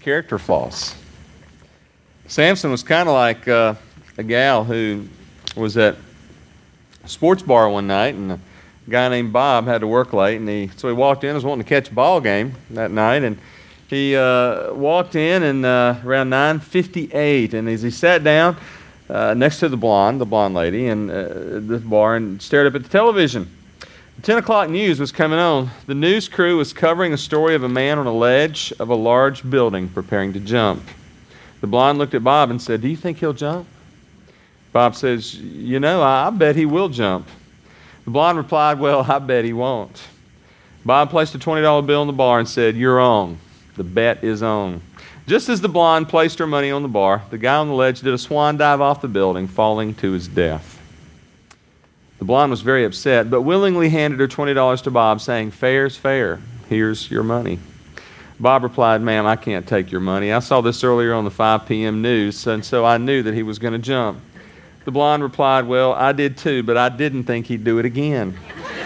character flaws. Samson was kind of like a gal who was at a sports bar one night, and a guy named Bob had to work late, and so he walked in, was wanting to catch a ball game that night, and he walked in and around 9:58, and as he sat down next to the blonde lady in the bar and stared up at the television, the 10 o'clock news was coming on. The news crew was covering a story of a man on a ledge of a large building preparing to jump. The blonde looked at Bob and said, "Do you think he'll jump?" Bob says, "I bet he will jump." The blonde replied, "Well, I bet he won't." Bob placed a $20 bill in the bar and said, "You're on. The bet is on." Just as the blonde placed her money on the bar, the guy on the ledge did a swan dive off the building, falling to his death. The blonde was very upset, but willingly handed her $20 to Bob, saying, "Fair's fair. Here's your money." Bob replied, "Ma'am, I can't take your money. I saw this earlier on the 5 p.m. news, and so I knew that he was going to jump." The blonde replied, "Well, I did too, but I didn't think he'd do it again."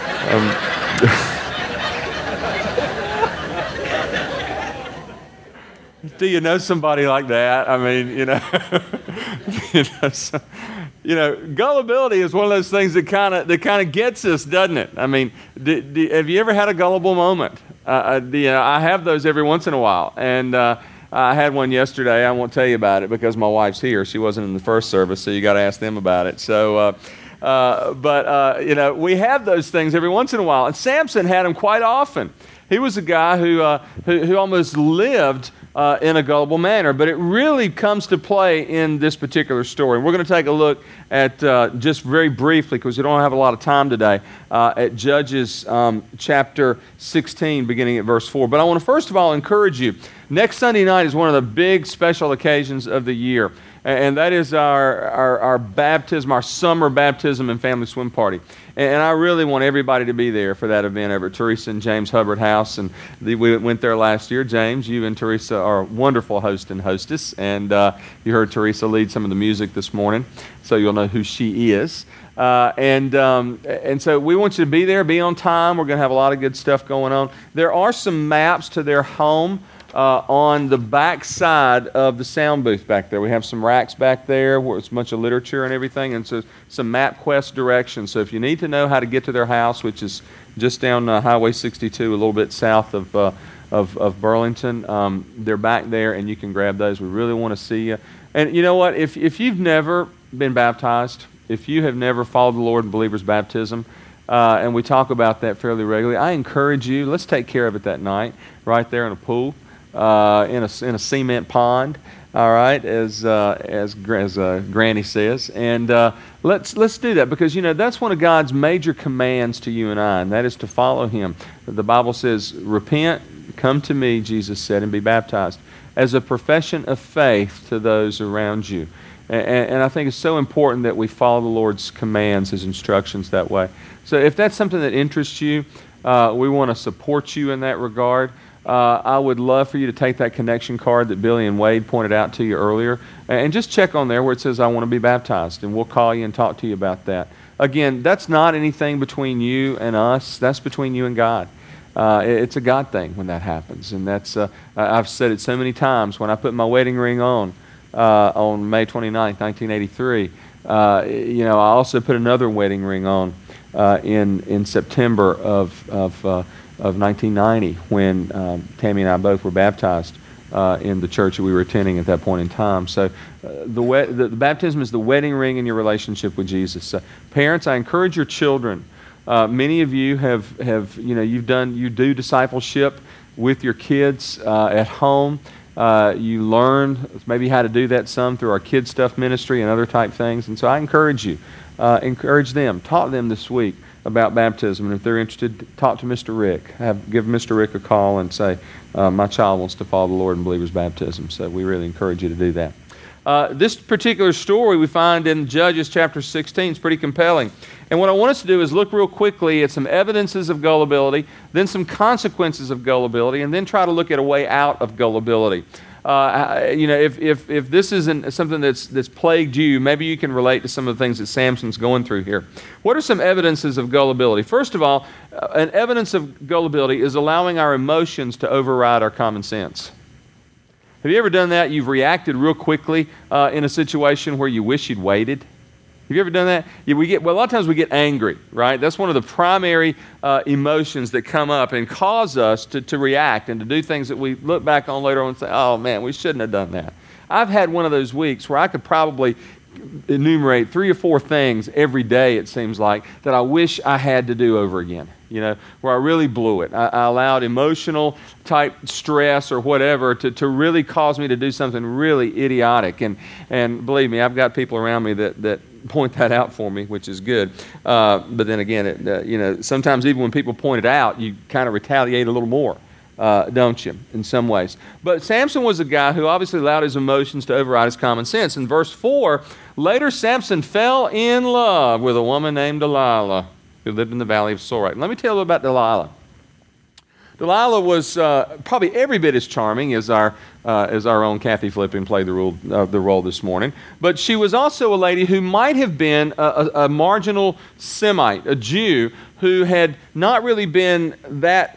Do you know somebody like that? I mean, gullibility is one of those things that kind of gets us, doesn't it? I mean, have you ever had a gullible moment? I have those every once in a while, and I had one yesterday. I won't tell you about it because my wife's here. She wasn't in the first service, so you got to ask them about it. So, we have those things every once in a while, and Samson had them quite often. He was a guy who almost lived in a gullible manner, but it really comes to play in this particular story. We're going to take a look at, just very briefly, because we don't have a lot of time today, at Judges chapter 16, beginning at verse 4. But I want to first of all encourage you. Next Sunday night is one of the big special occasions of the year, and that is our baptism, our summer baptism and family swim party. And I really want everybody to be there for that event over at Teresa and James Hubbard House. And we went there last year. James, you and Teresa are wonderful host and hostess. And you heard Teresa lead some of the music this morning, so you'll know who she is. And so we want you to be there, be on time. We're going to have a lot of good stuff going on. There are some maps to their home on the back side of the sound booth back there. We have some racks back there where it's a bunch of literature and everything, and so some MapQuest directions. So if you need to know how to get to their house, which is just down Highway 62, a little bit south of Burlington, they're back there, and you can grab those. We really want to see you. And you know what? If you've never been baptized, if you have never followed the Lord in believer's baptism, and we talk about that fairly regularly, I encourage you, let's take care of it that night, right there in a pool. In a cement pond, all right, as Granny says, and let's do that, because that's one of God's major commands to you and I, and that is to follow Him. The Bible says, "Repent, come to me," Jesus said, "and be baptized," as a profession of faith to those around you. And I think it's so important that we follow the Lord's commands, His instructions that way. So if that's something that interests you, we want to support you in that regard. I would love for you to take that connection card that Billy and Wade pointed out to you earlier and just check on there where it says, "I want to be baptized," and we'll call you and talk to you about that. Again, that's not anything between you and us. That's between you and God. It's a God thing when that happens, and that's I've said it so many times. When I put my wedding ring on May 29th, 1983, I also put another wedding ring on in September of 1990, when Tammy and I both were baptized in the church that we were attending at that point in time. So the baptism is the wedding ring in your relationship with Jesus. Parents, I encourage your children. Many of you you do discipleship with your kids at home. You learn maybe how to do that some through our Kids Stuff ministry and other type things. And so I encourage you, encourage them, talk to them this week about baptism, and if they're interested, talk to Mr. Rick. Give Mr. Rick a call and say, "My child wants to follow the Lord in believer's baptism." So we really encourage you to do that. This particular story we find in Judges chapter 16 is pretty compelling. And what I want us to do is look real quickly at some evidences of gullibility, then some consequences of gullibility, and then try to look at a way out of gullibility. If this isn't something that's plagued you, maybe you can relate to some of the things that Samson's going through here. What are some evidences of gullibility? First of all, an evidence of gullibility is allowing our emotions to override our common sense. Have you ever done that? You've reacted real quickly in a situation where you wish you'd waited? Have you ever done that? Yeah, a lot of times we get angry, right? That's one of the primary emotions that come up and cause us to react and to do things that we look back on later on and say, oh man, we shouldn't have done that. I've had one of those weeks where I could probably enumerate 3 or 4 things every day, it seems like, that I wish I had to do over again, where I really blew it. I allowed emotional type stress or whatever to really cause me to do something really idiotic. And believe me, I've got people around me that point that out for me, which is good. But then again, sometimes even when people point it out, you kind of retaliate a little more. Don't you, in some ways. But Samson was a guy who obviously allowed his emotions to override his common sense. In verse 4, later Samson fell in love with a woman named Delilah who lived in the valley of Sorek. Let me tell you about Delilah. Delilah was probably every bit as charming as our own Kathy Flippin played the role this morning. But she was also a lady who might have been a marginal Semite, a Jew who had not really been that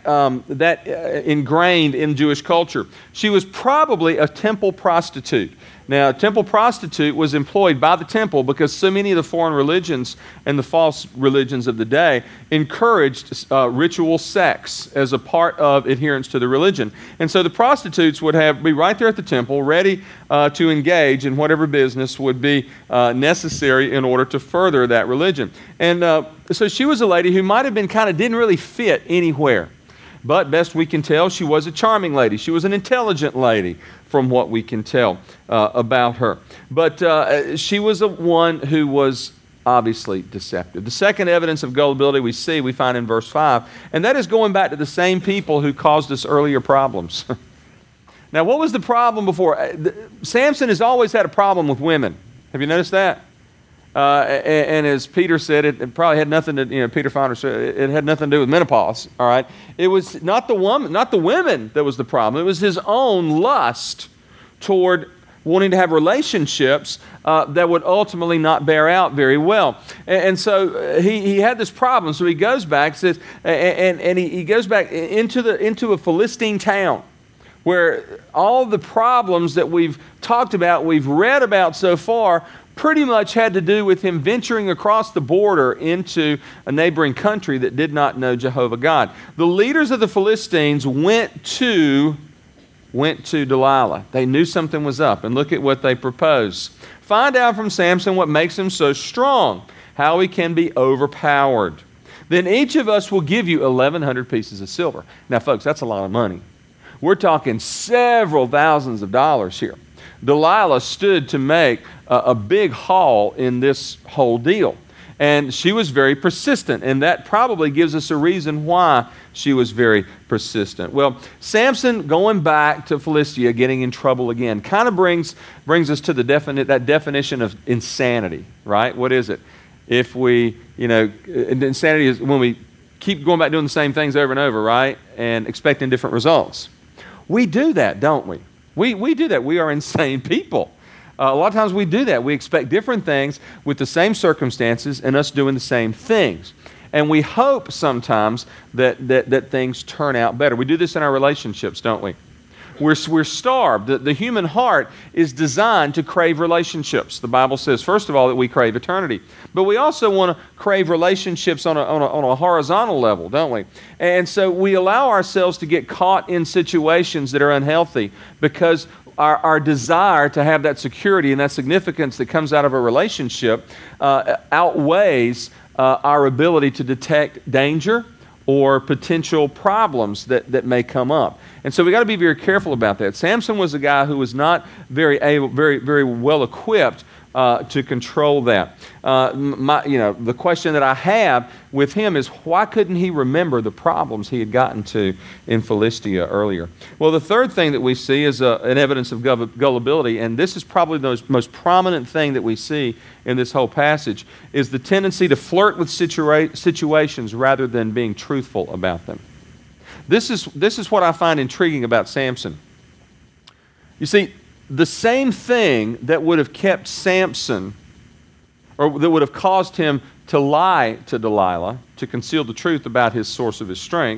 ingrained in Jewish culture. She was probably a temple prostitute. Now, a temple prostitute was employed by the temple because so many of the foreign religions and the false religions of the day encouraged ritual sex as a part of adherence to the religion. And so the prostitutes would be right there at the temple, ready to engage in whatever business would be necessary in order to further that religion. And so she was a lady who might have been didn't really fit anywhere. But best we can tell, she was a charming lady. She was an intelligent lady from what we can tell about her. But she was one who was obviously deceptive. The second evidence of gullibility we find in verse 5, and that is going back to the same people who caused us earlier problems. Now, what was the problem before? Samson has always had a problem with women. Have you noticed that? And as Peter said, it probably had nothing to, Peter Fowler said, it had nothing to do with menopause, all right? It was not the women that was the problem. It was his own lust toward wanting to have relationships that would ultimately not bear out very well. And so he had this problem. So he goes back, says, and he goes back into a Philistine town, where all the problems that we've talked about, we've read about so far, pretty much had to do with him venturing across the border into a neighboring country that did not know Jehovah God. The leaders of the Philistines went to Delilah. They knew something was up, and look at what they proposed. Find out from Samson what makes him so strong, how he can be overpowered. Then each of us will give you 1,100 pieces of silver. Now, folks, that's a lot of money. We're talking several thousands of dollars here. Delilah stood to make a big haul in this whole deal. And she was very persistent, and that probably gives us a reason why she was very persistent. Well, Samson going back to Philistia, getting in trouble again, kind of brings us to that definition of insanity, right? What is it? If we, insanity is when we keep going back doing the same things over and over, right? And expecting different results. We do that, don't we? We do that. We are insane people. A lot of times we do that. We expect different things with the same circumstances and us doing the same things. And we hope sometimes that things turn out better. We do this in our relationships, don't we? We're starved. The human heart is designed to crave relationships. The Bible says, first of all, that we crave eternity. But we also want to crave relationships on a horizontal level, don't we? And so we allow ourselves to get caught in situations that are unhealthy because our desire to have that security and that significance that comes out of a relationship outweighs our ability to detect danger or potential problems that may come up. And so we got to be very careful about that. Samson was a guy who was not very well equipped to control that. The question that I have with him is, why couldn't he remember the problems he had gotten to in Philistia earlier? Well, the third thing that we see is an evidence of gullibility, and this is probably the most prominent thing that we see in this whole passage, is the tendency to flirt with situations rather than being truthful about them. This is what I find intriguing about Samson. You see, the same thing that would have kept Samson, or that would have caused him to lie to Delilah, to conceal the truth about his source of his strength,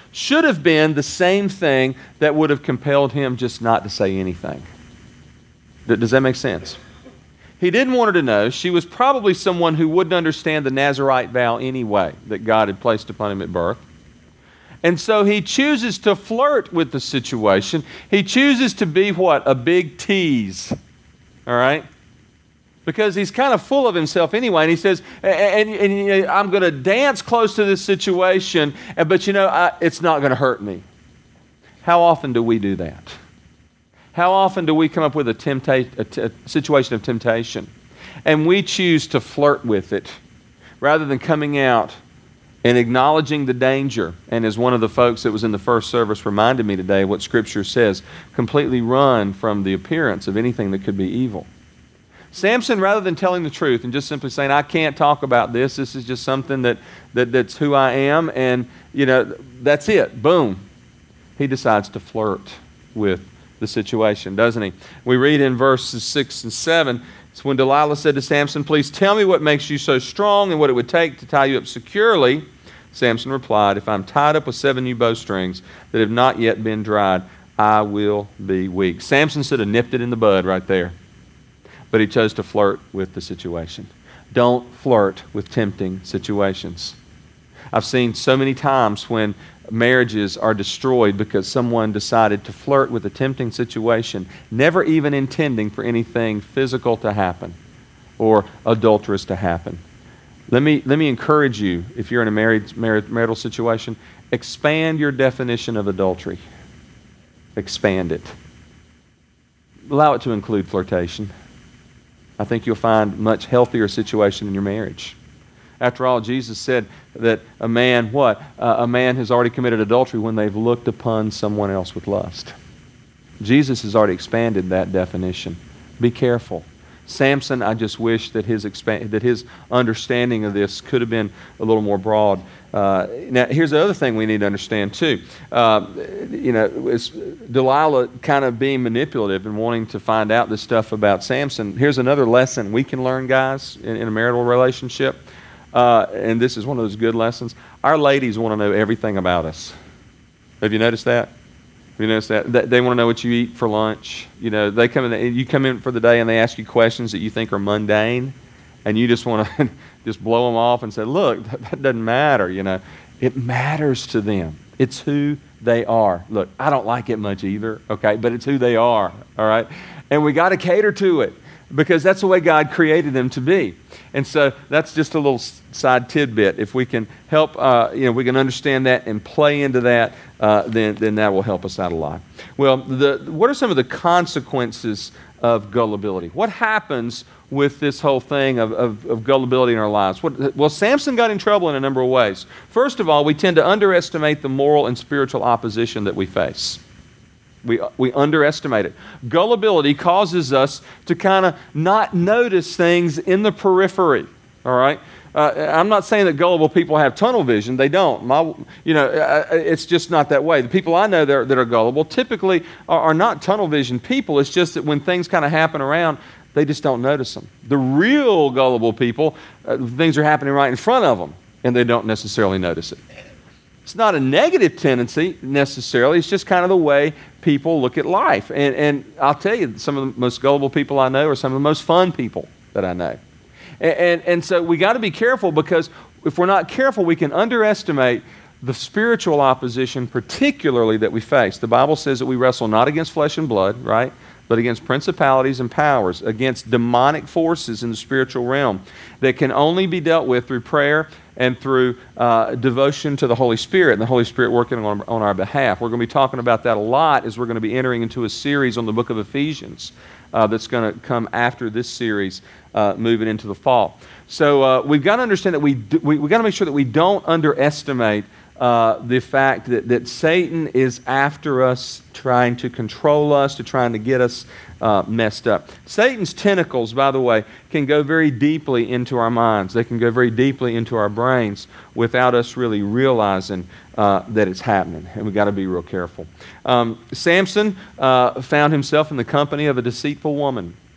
should have been the same thing that would have compelled him just not to say anything. Does that make sense? He didn't want her to know. She was probably someone who wouldn't understand the Nazirite vow anyway that God had placed upon him at birth. And so he chooses to flirt with the situation. He chooses to be what? A big tease. All right? Because he's kind of full of himself anyway. And he says, I'm going to dance close to this situation, but it's not going to hurt me. How often do we do that? How often do we come up with a situation of temptation and we choose to flirt with it rather than coming out and acknowledging the danger? And as one of the folks that was in the first service reminded me today what Scripture says, completely run from the appearance of anything that could be evil. Samson, rather than telling the truth and just simply saying, I can't talk about this, this is just something that's who I am, and that's it, boom. He decides to flirt with the situation, doesn't he? We read in verses 6 and 7, it's when Delilah said to Samson, please tell me what makes you so strong and what it would take to tie you up securely. Samson replied, if I'm tied up with 7 new bowstrings that have not yet been dried, I will be weak. Samson should have nipped it in the bud right there. But he chose to flirt with the situation. Don't flirt with tempting situations. I've seen so many times when marriages are destroyed because someone decided to flirt with a tempting situation, never even intending for anything physical to happen or adulterous to happen. Let me encourage you, if you're in a marital situation, expand your definition of adultery. Expand it. Allow it to include flirtation. I think you'll find a much healthier situation in your marriage. After all, Jesus said that a man has already committed adultery when they've looked upon someone else with lust. Jesus has already expanded that definition. Be careful. Samson, I just wish that his understanding of this could have been a little more broad. Now, here's the other thing we need to understand too. It's Delilah kind of being manipulative and wanting to find out this stuff about Samson. Here's another lesson we can learn, guys, in a marital relationship. And this is one of those good lessons. Our ladies want to know everything about us. Have you noticed that? Have you noticed that? They want to know what you eat for lunch. They come in. You come in for the day and they ask you questions that you think are mundane, and you just want to just blow them off and say, "Look, that doesn't matter." It matters to them. It's who they are. Look, I don't like it much either. Okay, but it's who they are. All right, and we got to cater to it, because that's the way God created them to be. And so that's just a little side tidbit. If we can help, we can understand that and play into that, then that will help us out a lot. Well, what are some of the consequences of gullibility? What happens with this whole thing of gullibility in our lives? Well, Samson got in trouble in a number of ways. First of all, we tend to underestimate the moral and spiritual opposition that we face. We underestimate it. Gullibility causes us to kind of not notice things in the periphery. All right? I'm not saying that gullible people have tunnel vision. They don't. It's just not that way. The people I know that are gullible typically are not tunnel vision people. It's just that when things kind of happen around, they just don't notice them. The real gullible people, things are happening right in front of them, and they don't necessarily notice it. It's not a negative tendency necessarily. It's just kind of the way people look at life. And I'll tell you, some of the most gullible people I know are some of the most fun people that I know. And so we got to be careful, because if we're not careful, we can underestimate the spiritual opposition particularly that we face. The Bible says that we wrestle not against flesh and blood, right? But against principalities and powers, against demonic forces in the spiritual realm that can only be dealt with through prayer and through devotion to the Holy Spirit, and the Holy Spirit working on our behalf. We're going to be talking about that a lot as we're going to be entering into a series on the book of Ephesians that's going to come after this series, moving into the fall. So we've got to understand that we got to make sure that we don't underestimate the fact that Satan is after us, trying to control us, trying to get us messed up. Satan's tentacles, by the way, can go very deeply into our minds. They can go very deeply into our brains without us really realizing that it's happening. And we've got to be real careful. Samson found himself in the company of a deceitful woman.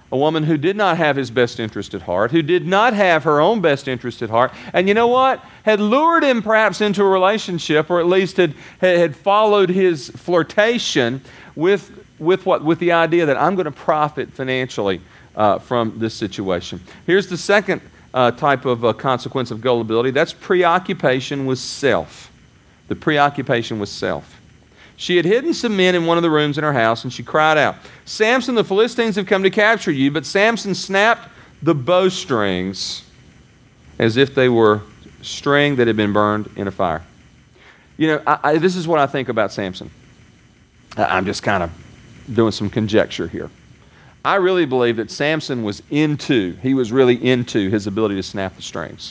a woman who did not have his best interest at heart, who did not have her own best interest at heart, and you know what? Had lured him perhaps into a relationship, or at least had followed his flirtation with the idea that I'm going to profit financially from this situation. Here's the second type of consequence of gullibility. That's preoccupation with self. The preoccupation with self. She had hidden some men in one of the rooms in her house, and she cried out, "Samson, the Philistines have come to capture you." But Samson snapped the bowstrings as if they were string that had been burned in a fire. You know, this is what I think about Samson. I'm just kind of doing some conjecture here. I really believe that Samson was really into his ability to snap the strings.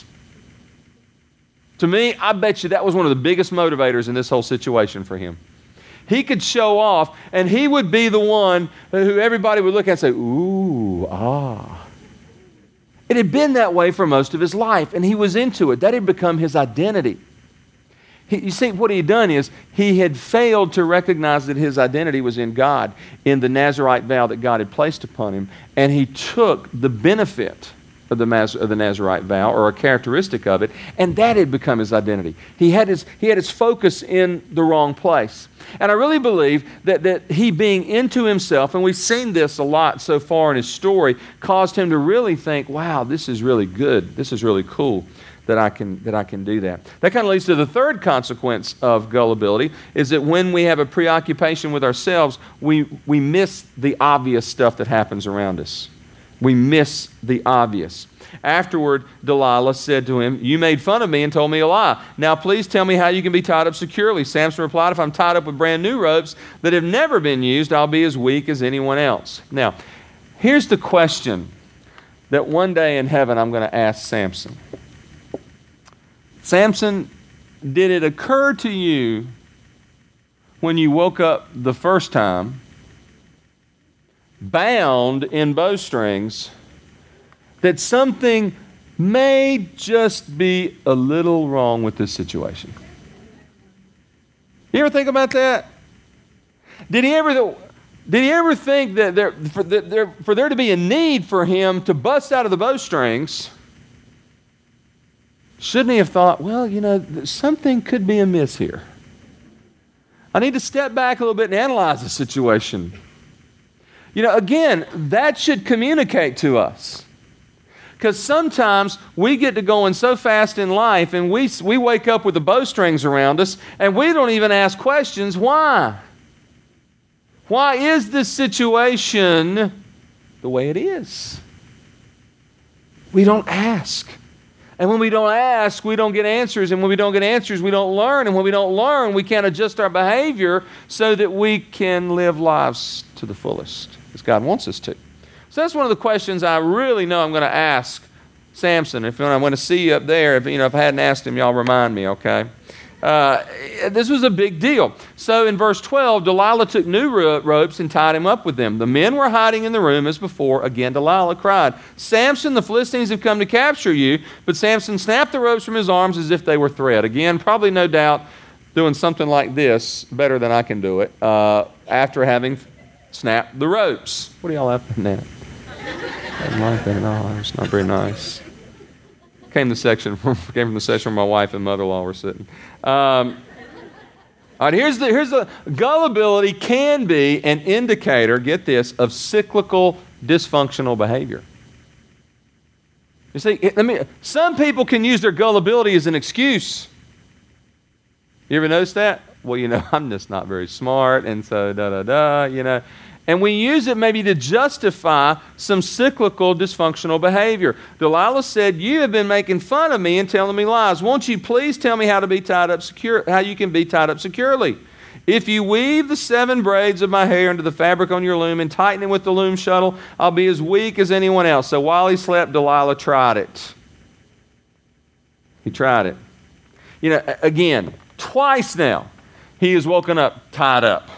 To me, I bet you that was one of the biggest motivators in this whole situation for him. He could show off, and he would be the one who everybody would look at and say, ooh, ah. It had been that way for most of his life, and he was into it. That had become his identity. You see, what he had done is he had failed to recognize that his identity was in God, in the Nazirite vow that God had placed upon him, and he took the benefit of the Nazirite vow, or a characteristic of it, and that had become his identity. He had his focus in the wrong place. And I really believe that he being into himself, and we've seen this a lot so far in his story, caused him to really think, wow, this is really good. This is really cool that I can do that. That kind of leads to the third consequence of gullibility, is that when we have a preoccupation with ourselves, we miss the obvious stuff that happens around us. We miss the obvious. Afterward, Delilah said to him, "You made fun of me and told me a lie. Now please tell me how you can be tied up securely." Samson replied, "If I'm tied up with brand new ropes that have never been used, I'll be as weak as anyone else." Now, here's the question that one day in heaven I'm going to ask Samson. Samson, did it occur to you when you woke up the first time, bound in bowstrings, that something may just be a little wrong with this situation? You ever think about that? Did he ever think that for there to be a need for him to bust out of the bowstrings, shouldn't he have thought, well, you know, something could be amiss here. I need to step back a little bit and analyze the situation. You know, again, that should communicate to us. Because sometimes we get to going so fast in life, and we wake up with the bowstrings around us, and we don't even ask questions. Why? Why is this situation the way it is? We don't ask. And when we don't ask, we don't get answers. And when we don't get answers, we don't learn. And when we don't learn, we can't adjust our behavior so that we can live lives to the fullest, as God wants us to. So that's one of the questions I really know I'm going to ask Samson. If I'm going to see you up there, if I hadn't asked him, y'all remind me, okay? This was a big deal. So in verse 12, Delilah took new ropes and tied him up with them. The men were hiding in the room as before. Again, Delilah cried, "Samson, the Philistines have come to capture you." But Samson snapped the ropes from his arms as if they were thread. Again, probably no doubt doing something like this better than I can do it after having snapped the ropes. What are y'all laughing at? I didn't like that. No, it's not very nice. Came from the section where my wife and mother-in-law were sitting. All right, here's the gullibility can be an indicator, get this, of cyclical dysfunctional behavior. You see, some people can use their gullibility as an excuse. You ever notice that? Well, I'm just not very smart, and so da-da-da, And we use it maybe to justify some cyclical dysfunctional behavior. Delilah said, "You have been making fun of me and telling me lies. Won't you please tell me how you can be tied up securely? If you weave the 7 braids of my hair into the fabric on your loom and tighten it with the loom shuttle, I'll be as weak as anyone else." So while he slept, Delilah tried it. He tried it. Again, twice now, he has woken up tied up.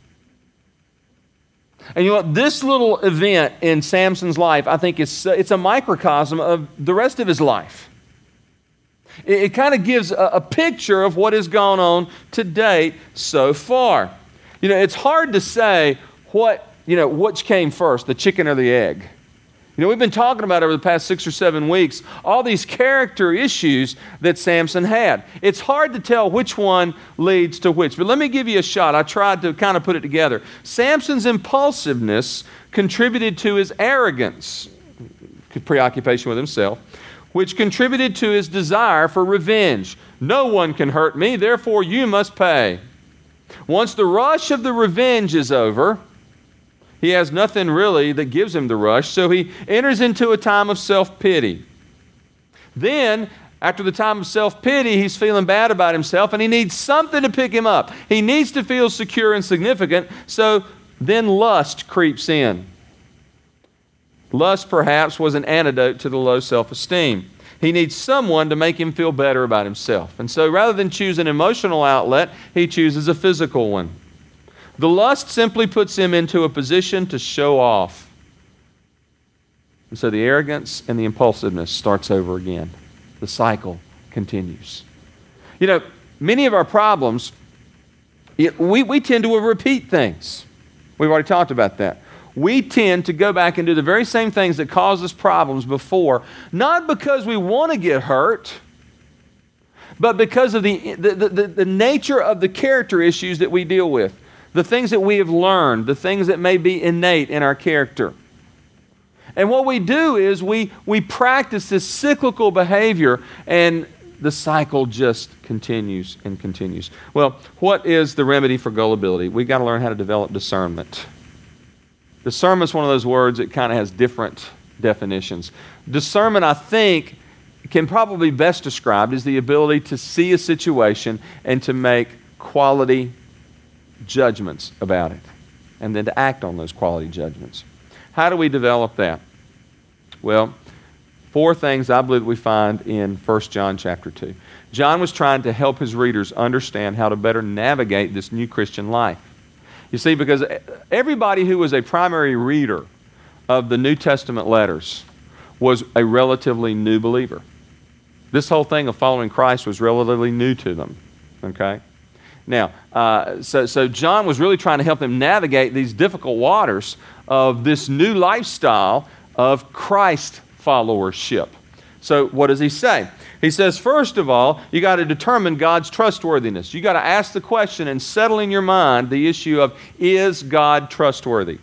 And you know what? This little event in Samson's life, I think, it's a microcosm of the rest of his life. It kind of gives a picture of what has gone on to date so far. It's hard to say which came first, the chicken or the egg. We've been talking about over the past 6 or 7 weeks all these character issues that Samson had. It's hard to tell which one leads to which, but let me give you a shot. I tried to kind of put it together. Samson's impulsiveness contributed to his arrogance, preoccupation with himself, which contributed to his desire for revenge. No one can hurt me, therefore you must pay. Once the rush of the revenge is over, he has nothing really that gives him the rush, so he enters into a time of self-pity. Then, after the time of self-pity, he's feeling bad about himself, and he needs something to pick him up. He needs to feel secure and significant, so then lust creeps in. Lust, perhaps, was an antidote to the low self-esteem. He needs someone to make him feel better about himself. And so rather than choose an emotional outlet, he chooses a physical one. The lust simply puts him into a position to show off. And so the arrogance and the impulsiveness starts over again. The cycle continues. Many of our problems, we tend to repeat things. We've already talked about that. We tend to go back and do the very same things that caused us problems before, not because we want to get hurt, but because of the nature of the character issues that we deal with. The things that we have learned, the things that may be innate in our character. And what we do is we practice this cyclical behavior, and the cycle just continues and continues. Well, what is the remedy for gullibility? We've got to learn how to develop discernment. Discernment is one of those words that kind of has different definitions. Discernment, I think, can probably be best described as the ability to see a situation and to make quality judgments about it, and then to act on those quality judgments. How do we develop that? Well, 4 things I believe we find in 1 John chapter 2. John was trying to help his readers understand how to better navigate this new Christian life. You see, because everybody who was a primary reader of the New Testament letters was a relatively new believer. This whole thing of following Christ was relatively new to them, okay? Now, so John was really trying to help them navigate these difficult waters of this new lifestyle of Christ followership. So what does he say? He says, first of all, you got to determine God's trustworthiness. You got to ask the question and settle in your mind the issue of, is God trustworthy?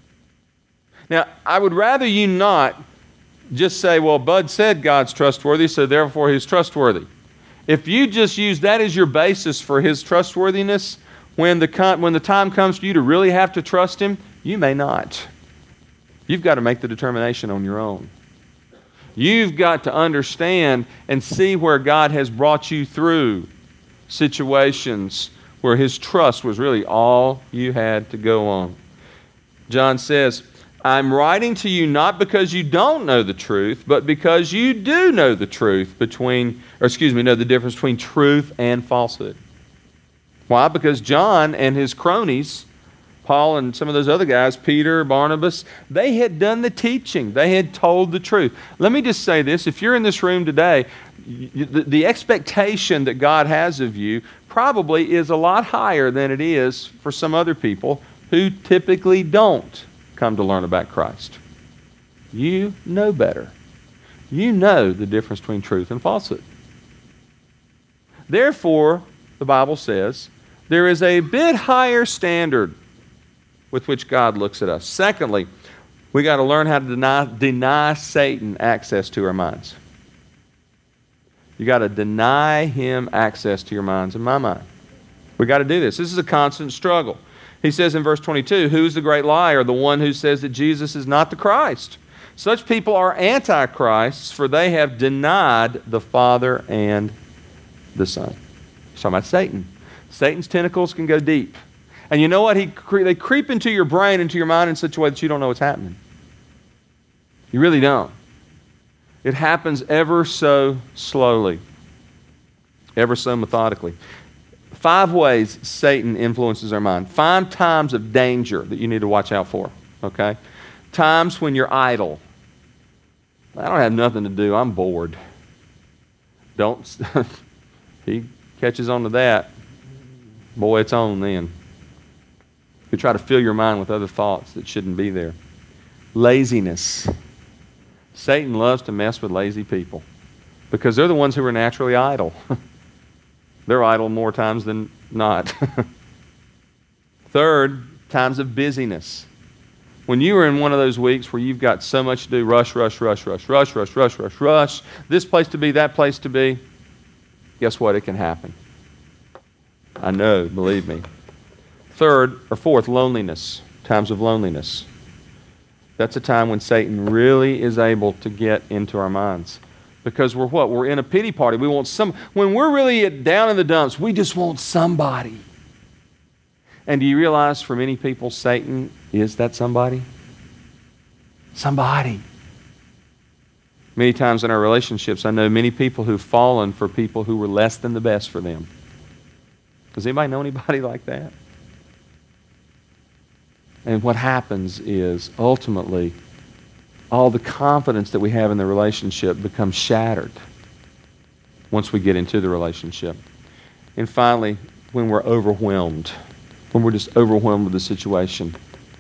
Now, I would rather you not just say, well, Bud said God's trustworthy, so therefore he's trustworthy. If you just use that as your basis for his trustworthiness, when the time comes for you to really have to trust him, you may not. You've got to make the determination on your own. You've got to understand and see where God has brought you through situations where his trust was really all you had to go on. John says, I'm writing to you not because you don't know the truth, but because you do know the truth know the difference between truth and falsehood. Why? Because John and his cronies, Paul and some of those other guys, Peter, Barnabas, they had done the teaching. They had told the truth. Let me just say this. If you're in this room today, the expectation that God has of you probably is a lot higher than it is for some other people who typically don't come to learn about Christ. You know better. You know the difference between truth and falsehood. Therefore, the Bible says, there is a bit higher standard with which God looks at us. Secondly, we got to learn how to deny Satan access to our minds. You got to deny him access to your minds and my mind. We got to do this. This is a constant struggle. He says in verse 22, who's the great liar? The one who says that Jesus is not the Christ. Such people are antichrists, for they have denied the Father and the Son. He's talking about Satan. Satan's tentacles can go deep. And you know what? They creep into your brain, into your mind in such a way that you don't know what's happening. You really don't. It happens ever so slowly, ever so methodically. 5 ways Satan influences our mind. 5 times of danger that you need to watch out for, okay? Times when you're idle. I don't have nothing to do. I'm bored. He catches on to that. Boy, it's on then. You try to fill your mind with other thoughts that shouldn't be there. Laziness. Satan loves to mess with lazy people because they're the ones who are naturally idle. They're idle more times than not. Third, times of busyness. When you are in one of those weeks where you've got so much to do, rush, this place to be, that place to be, guess what? It can happen. I know, believe me. Third or fourth, loneliness. Times of loneliness. That's a time when Satan really is able to get into our minds. Because we're what? We're in a pity party. We want when we're really down in the dumps, we just want somebody. And do you realize for many people, Satan is that somebody? Somebody. Many times in our relationships, I know many people who've fallen for people who were less than the best for them. Does anybody know anybody like that? And what happens is, ultimately, all the confidence that we have in the relationship becomes shattered once we get into the relationship. And finally, when we're overwhelmed, when we're just overwhelmed with the situation.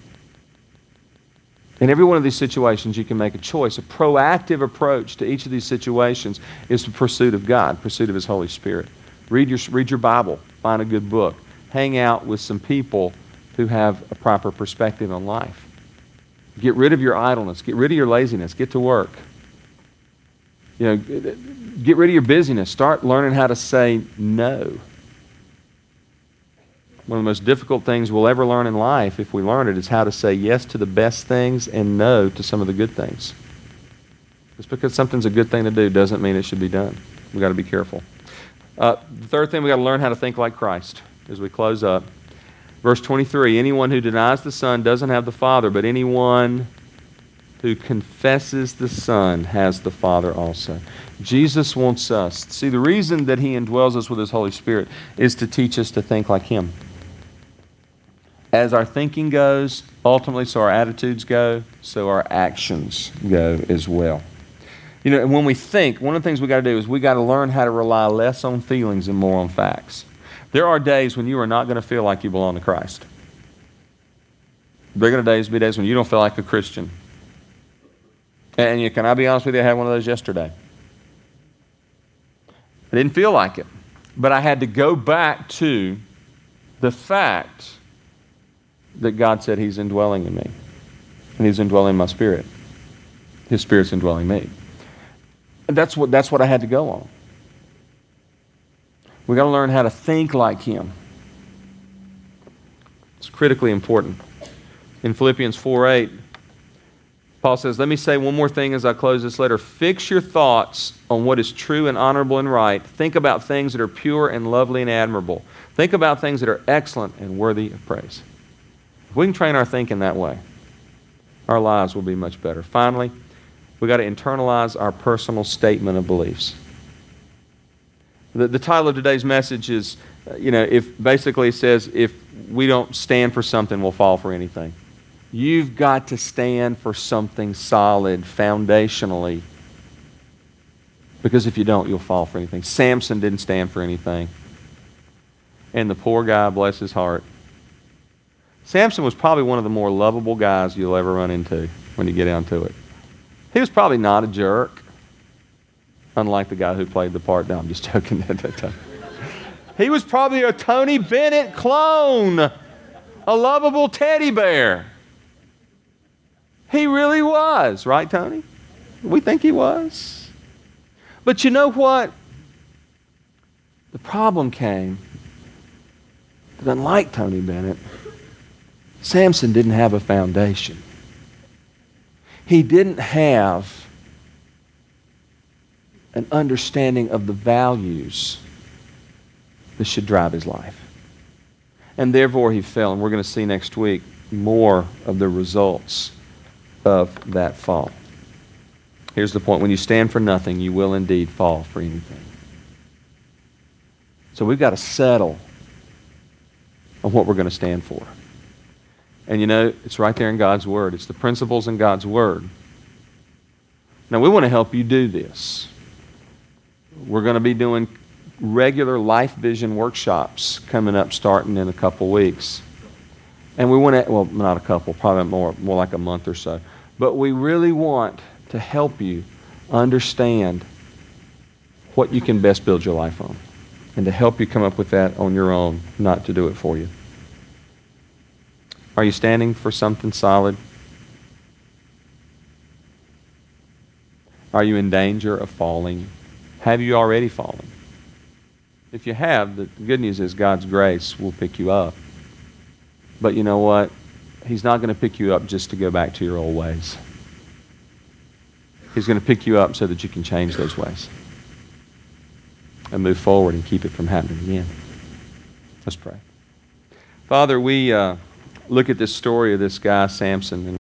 In every one of these situations, you can make a choice. A proactive approach to each of these situations is the pursuit of God, pursuit of His Holy Spirit. Read your Bible. Find a good book. Hang out with some people who have a proper perspective on life. Get rid of your idleness. Get rid of your laziness. Get to work. Get rid of your busyness. Start learning how to say no. One of the most difficult things we'll ever learn in life, if we learn it, is how to say yes to the best things and no to some of the good things. Just because something's a good thing to do doesn't mean it should be done. We've got to be careful. The third thing, we've got to learn how to think like Christ as we close up. Verse 23, anyone who denies the Son doesn't have the Father, but anyone who confesses the Son has the Father also. Jesus wants us. See, the reason that He indwells us with His Holy Spirit is to teach us to think like Him. As our thinking goes, ultimately, so our attitudes go, so our actions go as well. And when we think, one of the things we got to do is we got to learn how to rely less on feelings and more on facts. There are days when you are not going to feel like you belong to Christ. There are going to be days when you don't feel like a Christian. And can I be honest with you, I had one of those yesterday. I didn't feel like it. But I had to go back to the fact that God said He's indwelling in me. And He's indwelling my spirit. His Spirit's indwelling me. And that's what I had to go on. We've got to learn how to think like Him. It's critically important. In Philippians 4:8, Paul says, let me say one more thing as I close this letter. Fix your thoughts on what is true and honorable and right. Think about things that are pure and lovely and admirable. Think about things that are excellent and worthy of praise. If we can train our thinking that way, our lives will be much better. Finally, we've got to internalize our personal statement of beliefs. The title of today's message is, if basically it says, if we don't stand for something, we'll fall for anything. You've got to stand for something solid, foundationally. Because if you don't, you'll fall for anything. Samson didn't stand for anything. And the poor guy, bless his heart. Samson was probably one of the more lovable guys you'll ever run into when you get down to it. He was probably not a jerk. Unlike the guy who played the part. No, I'm just joking. He was probably a Tony Bennett clone. A lovable teddy bear. He really was. Right, Tony? We think he was. But you know what? The problem came that unlike Tony Bennett, Samson didn't have a foundation. He didn't have an understanding of the values that should drive his life. And therefore he fell. And we're going to see next week more of the results of that fall. Here's the point. When you stand for nothing, you will indeed fall for anything. So we've got to settle on what we're going to stand for. And it's right there in God's Word. It's the principles in God's Word. Now, we want to help you do this. We're going to be doing regular Life Vision workshops coming up starting in a couple weeks. And we want to, well, not a couple, probably more like a month or so. But we really want to help you understand what you can best build your life on, and to help you come up with that on your own, not to do it for you. Are you standing for something solid? Are you in danger of falling? Have you already fallen? If you have, the good news is God's grace will pick you up. But you know what? He's not going to pick you up just to go back to your old ways. He's going to pick you up so that you can change those ways and move forward and keep it from happening again. Let's pray. Father, we look at this story of this guy, Samson, and